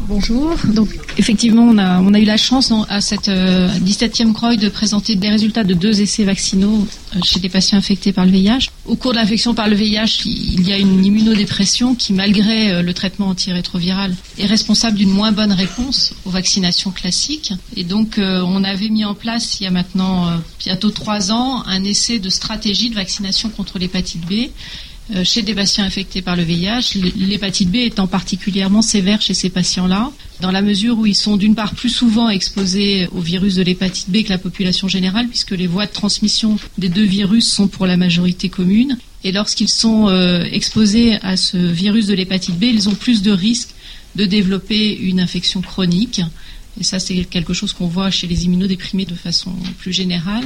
Bonjour. Donc, effectivement, on a eu la chance à cette 17e CROI de présenter des résultats de 2 essais vaccinaux chez des patients infectés par le VIH. Au cours de l'infection par le VIH, il y a une immunodépression qui, malgré le traitement antirétroviral, est responsable d'une moins bonne réponse aux vaccinations classiques. Et donc, on avait mis en place, il y a maintenant bientôt 3 ans, un essai de stratégie de vaccination contre l'hépatite B chez des patients infectés par le VIH, l'hépatite B étant particulièrement sévère chez ces patients-là, dans la mesure où ils sont d'une part plus souvent exposés au virus de l'hépatite B que la population générale, puisque les voies de transmission des 2 virus sont pour la majorité communes. Et lorsqu'ils sont exposés à ce virus de l'hépatite B, ils ont plus de risques de développer une infection chronique. Et ça, c'est quelque chose qu'on voit chez les immunodéprimés de façon plus générale.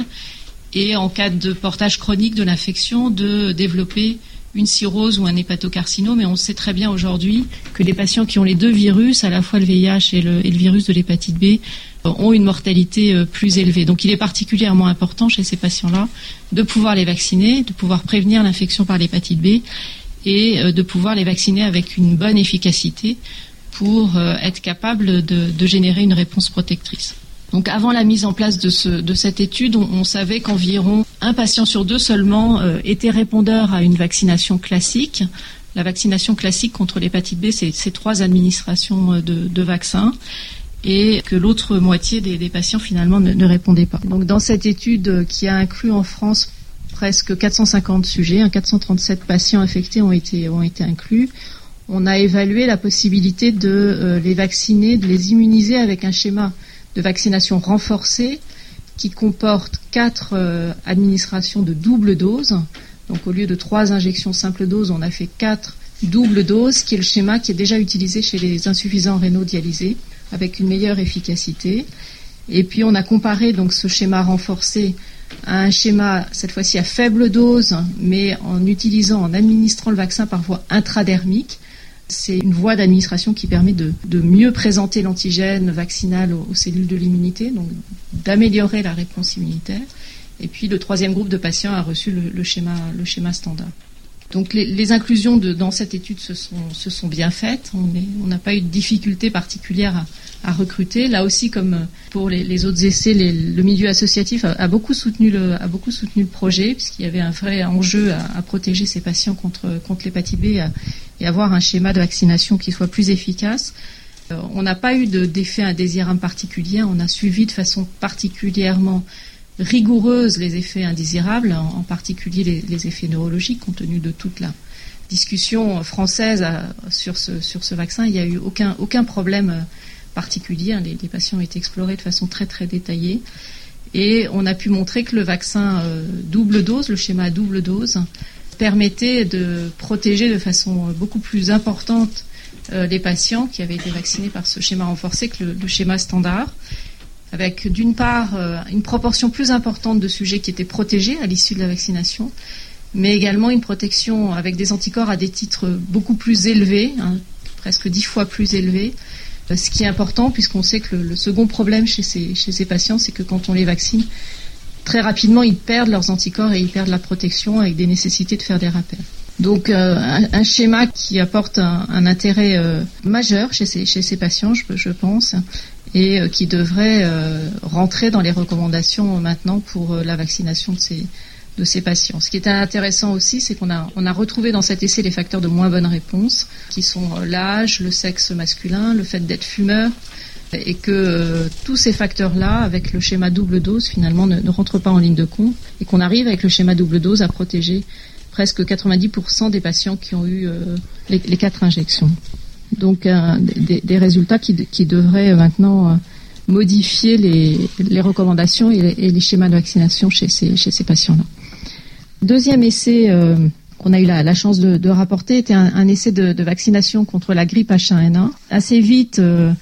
Et en cas de portage chronique de l'infection, de développer une cirrhose ou un hépatocarcinome. Et on sait très bien aujourd'hui que les patients qui ont les 2 virus, à la fois le VIH et le virus de l'hépatite B, ont une mortalité plus élevée. Donc il est particulièrement important chez ces patients-là de pouvoir les vacciner, de pouvoir prévenir l'infection par l'hépatite B et de pouvoir les vacciner avec une bonne efficacité pour être capable de générer une réponse protectrice. Donc avant la mise en place de cette étude, on savait qu'environ 1 patient sur 2 seulement était répondeur à une vaccination classique. La vaccination classique contre l'hépatite B, c'est 3 administrations de vaccins, et que l'autre moitié des patients finalement ne répondaient pas. Donc dans cette étude qui a inclus en France presque 450 sujets, 437 patients infectés ont été inclus, on a évalué la possibilité de les vacciner, de les immuniser avec un schéma de vaccination renforcée qui comporte 4 administrations de double dose. Donc au lieu de 3 injections simple dose, on a fait 4 double doses, qui est le schéma qui est déjà utilisé chez les insuffisants rénaux dialysés, avec une meilleure efficacité. Et puis on a comparé donc ce schéma renforcé à un schéma, cette fois-ci à faible dose, mais en administrant le vaccin par voie intradermique. C'est une voie d'administration qui permet de mieux présenter l'antigène vaccinal aux cellules de l'immunité, donc d'améliorer la réponse immunitaire. Et puis le 3e groupe de patients a reçu le schéma standard. Donc les inclusions dans cette étude se sont bien faites. On n'a pas eu de difficulté particulière à recruter. Là aussi, comme pour les autres essais, le milieu associatif a beaucoup soutenu le projet, puisqu'il y avait un vrai enjeu à protéger ces patients contre l'hépatite B et avoir un schéma de vaccination qui soit plus efficace. On n'a pas eu d'effet indésirable particulier. On a suivi de façon particulièrement rigoureuse les effets indésirables, en particulier les effets neurologiques, compte tenu de toute la discussion française sur ce vaccin. Il n'y a eu aucun problème particulier. Les patients ont été explorés de façon très très détaillée. Et on a pu montrer que le vaccin double dose, le schéma à double dose, permettait de protéger de façon beaucoup plus importante les patients qui avaient été vaccinés par ce schéma renforcé que le schéma standard, avec d'une part une proportion plus importante de sujets qui étaient protégés à l'issue de la vaccination, mais également une protection avec des anticorps à des titres beaucoup plus élevés, presque 10 fois plus élevés, ce qui est important puisqu'on sait que le second problème chez ces patients, c'est que quand on les vaccine, très rapidement ils perdent leurs anticorps et ils perdent la protection avec des nécessités de faire des rappels. Donc un schéma qui apporte un intérêt majeur chez ces patients, je pense, et qui devrait rentrer dans les recommandations maintenant pour la vaccination de ces patients. Ce qui est intéressant aussi, c'est qu'on a retrouvé dans cet essai les facteurs de moins bonne réponse, qui sont l'âge, le sexe masculin, le fait d'être fumeur, et que tous ces facteurs-là, avec le schéma double dose, finalement ne rentrent pas en ligne de compte, et qu'on arrive avec le schéma double dose à protéger presque 90% des patients qui ont eu les 4 injections. Donc des résultats qui devraient maintenant modifier les recommandations et les schémas de vaccination chez ces patients-là. Deuxième essai qu'on a eu la chance de rapporter était un essai de vaccination contre la grippe H1N1. Assez vite,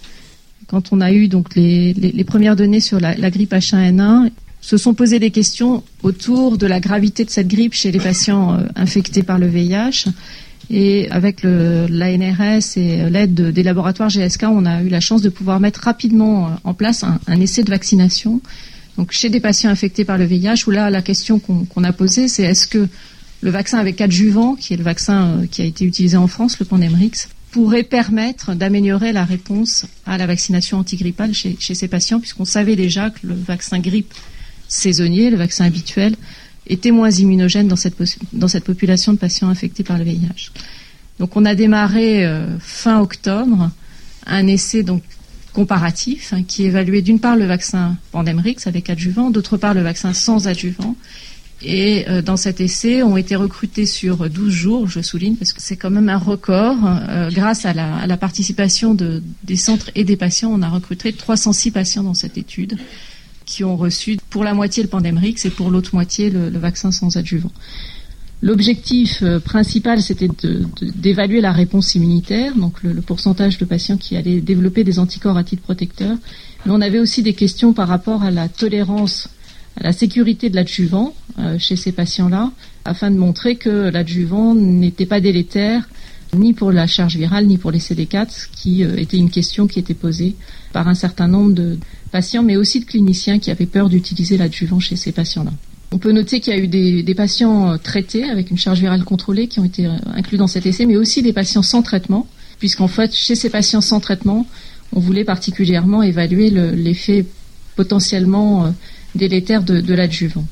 quand on a eu donc les premières données sur la grippe H1N1, se sont posées des questions autour de la gravité de cette grippe chez les patients infectés par le VIH. Et avec l'ANRS et l'aide des laboratoires GSK, on a eu la chance de pouvoir mettre rapidement en place un essai de vaccination. Donc chez des patients infectés par le VIH, où là la question qu'on a posée, c'est est-ce que le vaccin avec adjuvant, qui est le vaccin qui a été utilisé en France, le Pandemrix, pourrait permettre d'améliorer la réponse à la vaccination antigrippale chez ces patients, puisqu'on savait déjà que le vaccin grippe saisonnier, le vaccin habituel, était moins immunogène dans cette population de patients infectés par le VIH. Donc on a démarré fin octobre un essai donc comparatif qui évaluait d'une part le vaccin Pandemrix avec adjuvant, d'autre part le vaccin sans adjuvant. Et dans cet essai, ont été recrutés sur 12 jours, je souligne, parce que c'est quand même un record. Grâce à la participation des centres et des patients, on a recruté 306 patients dans cette étude qui ont reçu pour la moitié le Pandemrix et pour l'autre moitié le vaccin sans adjuvant. L'objectif principal, c'était d'évaluer la réponse immunitaire, donc le pourcentage de patients qui allaient développer des anticorps à titre protecteur. Mais on avait aussi des questions par rapport à la tolérance, à la sécurité de l'adjuvant chez ces patients-là, afin de montrer que l'adjuvant n'était pas délétère ni pour la charge virale ni pour les CD4, qui était une question qui était posée par un certain nombre de patients, mais aussi de cliniciens qui avaient peur d'utiliser l'adjuvant chez ces patients-là. On peut noter qu'il y a eu des patients traités avec une charge virale contrôlée qui ont été inclus dans cet essai, mais aussi des patients sans traitement, puisqu'en fait, chez ces patients sans traitement, on voulait particulièrement évaluer l'effet potentiellement délétère de l'adjuvant.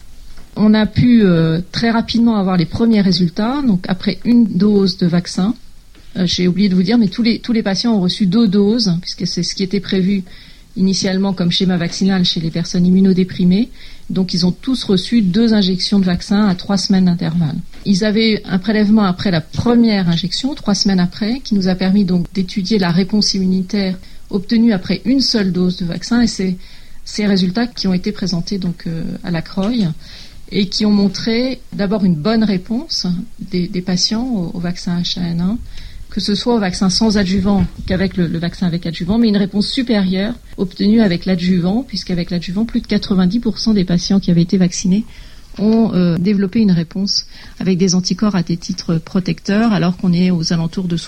On a pu très rapidement avoir les premiers résultats, donc après une dose de vaccin. J'ai oublié de vous dire, mais tous les patients ont reçu 2 doses, puisque c'est ce qui était prévu initialement comme schéma vaccinal chez les personnes immunodéprimées. Donc ils ont tous reçu 2 injections de vaccin à 3 semaines d'intervalle. Ils avaient un prélèvement après la première injection, 3 semaines après, qui nous a permis donc d'étudier la réponse immunitaire obtenue après une seule dose de vaccin, et c'est ces résultats qui ont été présentés donc à la CROI et qui ont montré d'abord une bonne réponse des patients au vaccin H1N1, que ce soit au vaccin sans adjuvant qu'avec le vaccin avec adjuvant, mais une réponse supérieure obtenue avec l'adjuvant, puisqu'avec l'adjuvant, plus de 90% des patients qui avaient été vaccinés ont développé une réponse avec des anticorps à des titres protecteurs, alors qu'on est aux alentours de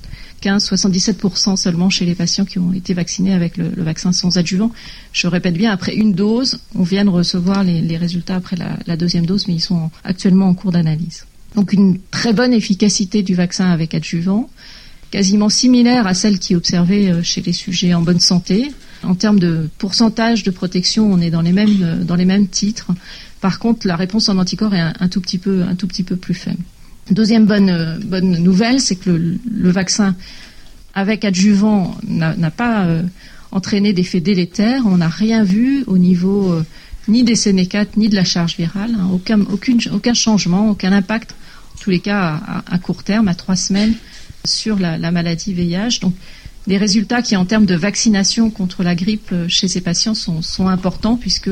75-77% seulement chez les patients qui ont été vaccinés avec le vaccin sans adjuvant. Je répète bien, après une dose, on vient de recevoir les résultats après la deuxième dose, mais ils sont actuellement en cours d'analyse. Donc une très bonne efficacité du vaccin avec adjuvant, quasiment similaire à celle qui est observée chez les sujets en bonne santé. En termes de pourcentage de protection, on est dans les mêmes titres. Par contre, la réponse en anticorps est un tout petit peu plus faible. Deuxième bonne nouvelle, c'est que le vaccin avec adjuvant n'a pas entraîné d'effets délétères. On n'a rien vu au niveau ni des CD4 ni de la charge virale, aucun changement, aucun impact, en tous les cas à court terme, à 3 semaines, sur la maladie VIH. Donc des résultats qui, en termes de vaccination contre la grippe chez ces patients, sont importants, puisque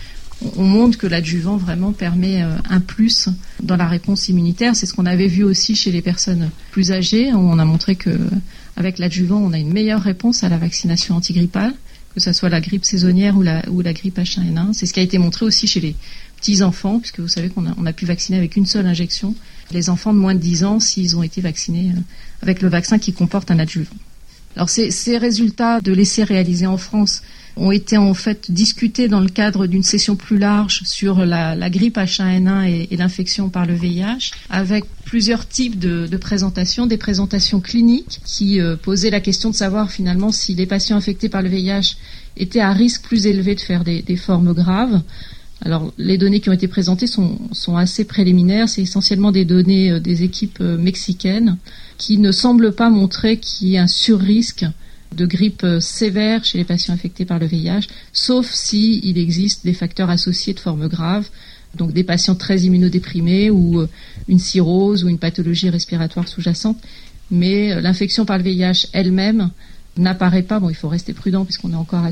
on montre que l'adjuvant vraiment permet un plus dans la réponse immunitaire. C'est ce qu'on avait vu aussi chez les personnes plus âgées. On a montré que avec l'adjuvant, on a une meilleure réponse à la vaccination antigrippale, que ce soit la grippe saisonnière ou la grippe H1N1. C'est ce qui a été montré aussi chez les petits-enfants, puisque vous savez qu'on a pu vacciner avec une seule injection les enfants de moins de 10 ans s'ils ont été vaccinés avec le vaccin qui comporte un adjuvant. Alors ces résultats de l'essai réalisé en France ont été en fait discutés dans le cadre d'une session plus large sur la grippe H1N1 et l'infection par le VIH, avec plusieurs types de présentations, des présentations cliniques qui posaient la question de savoir finalement si les patients infectés par le VIH étaient à risque plus élevé de faire des formes graves. Alors, les données qui ont été présentées sont assez préliminaires. C'est essentiellement des données des équipes mexicaines qui ne semblent pas montrer qu'il y ait un surrisque de grippe sévère chez les patients infectés par le VIH, sauf s'il existe des facteurs associés de formes graves, donc des patients très immunodéprimés ou une cirrhose ou une pathologie respiratoire sous-jacente. Mais l'infection par le VIH elle-même n'apparaît pas, il faut rester prudent puisqu'on est encore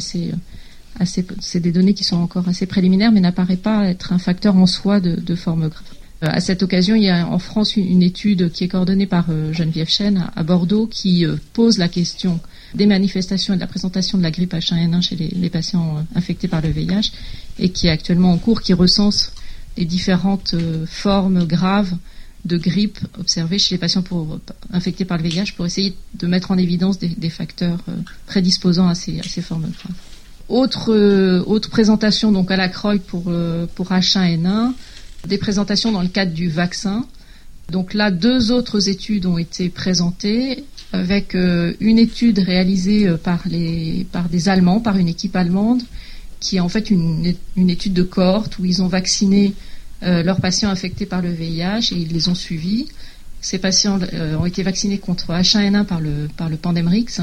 c'est des données qui sont encore assez préliminaires, mais n'apparaît pas être un facteur en soi de forme grave. À cette occasion, il y a en France une étude qui est coordonnée par Geneviève Chêne à Bordeaux qui pose la question des manifestations et de la présentation de la grippe H1N1 chez les patients infectés par le VIH et qui est actuellement en cours, qui recense les différentes formes graves de grippe observées chez les patients infectés par le VIH pour essayer de mettre en évidence des facteurs prédisposant à ces formes graves. Autre présentation donc à la CROI pour H1N1, des présentations dans le cadre du vaccin. Donc là, 2 autres études ont été présentées, avec une étude réalisée par des Allemands, par une équipe allemande, qui est en fait une étude de cohorte où ils ont vacciné leurs patients infectés par le VIH et ils les ont suivis. Ces patients ont été vaccinés contre H1N1 par le Pandemrix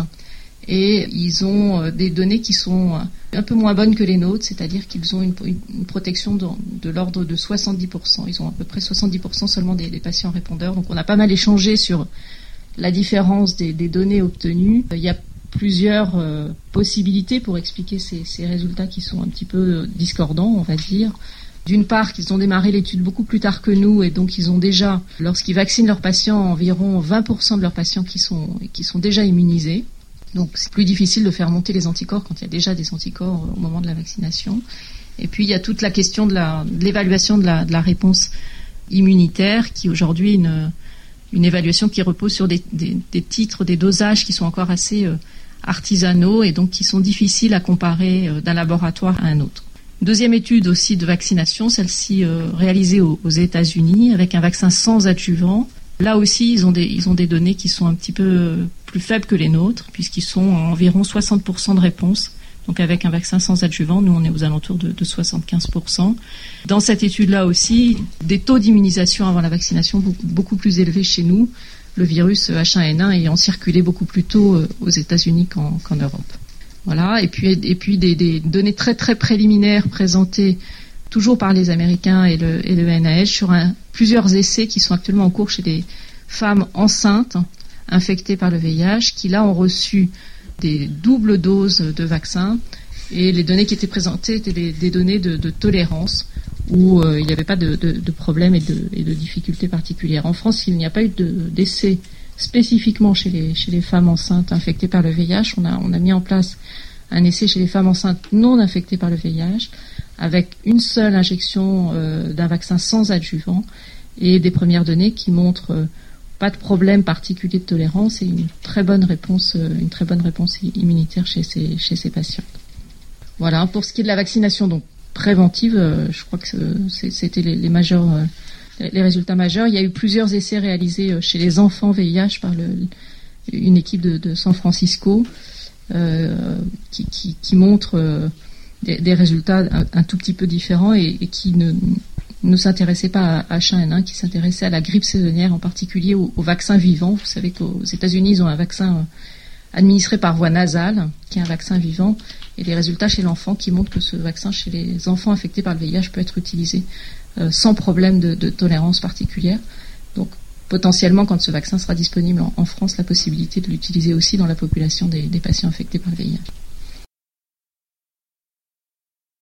et ils ont des données qui sont un peu moins bonnes que les nôtres, c'est-à-dire qu'ils ont une protection de l'ordre de 70%. Ils ont à peu près 70% seulement des patients répondeurs. Donc on a pas mal échangé sur la différence des données obtenues. Il y a plusieurs possibilités pour expliquer ces résultats qui sont un petit peu discordants, on va dire. D'une part, qu'ils ont démarré l'étude beaucoup plus tard que nous et donc ils ont déjà, lorsqu'ils vaccinent leurs patients, environ 20% de leurs patients qui sont déjà immunisés. Donc c'est plus difficile de faire monter les anticorps quand il y a déjà des anticorps au moment de la vaccination. Et puis il y a toute la question de l'évaluation de la réponse immunitaire qui aujourd'hui est une évaluation qui repose sur des titres, des dosages qui sont encore assez artisanaux et donc qui sont difficiles à comparer d'un laboratoire à un autre. Deuxième étude aussi de vaccination, celle-ci réalisée aux États-Unis avec un vaccin sans adjuvant. Là aussi, ils ont des données qui sont un petit peu plus faibles que les nôtres, puisqu'ils sont à environ 60% de réponse. Donc avec un vaccin sans adjuvant, nous on est aux alentours de 75%. Dans cette étude-là aussi, des taux d'immunisation avant la vaccination beaucoup plus élevés chez nous, le virus H1N1 ayant circulé beaucoup plus tôt aux États-Unis qu'en Europe. Voilà. Et puis des données très très préliminaires présentées toujours par les Américains et le NIH sur plusieurs essais qui sont actuellement en cours chez des femmes enceintes infectées par le VIH qui là ont reçu des doubles doses de vaccins et les données qui étaient présentées étaient des données de tolérance où il n'y avait pas de problème et de difficultés particulières. En France, il n'y a pas eu d'essai spécifiquement chez les femmes enceintes infectées par le VIH. On a mis en place un essai chez les femmes enceintes non infectées par le VIH avec une seule injection d'un vaccin sans adjuvant et des premières données qui montrent pas de problème particulier de tolérance et une très bonne réponse immunitaire chez ces patients. Voilà, pour ce qui est de la vaccination donc préventive, je crois que c'était les résultats majeurs. Il y a eu plusieurs essais réalisés chez les enfants VIH par une équipe de San Francisco qui montrent des résultats un tout petit peu différents et qui ne s'intéressait pas à H1N1, qui s'intéressait à la grippe saisonnière, en particulier aux vaccins vivants. Vous savez qu'aux États-Unis, ils ont un vaccin administré par voie nasale, qui est un vaccin vivant, et les résultats chez l'enfant qui montrent que ce vaccin chez les enfants infectés par le VIH peut être utilisé sans problème de tolérance particulière. Donc, potentiellement, quand ce vaccin sera disponible en France, la possibilité de l'utiliser aussi dans la population des patients infectés par le VIH.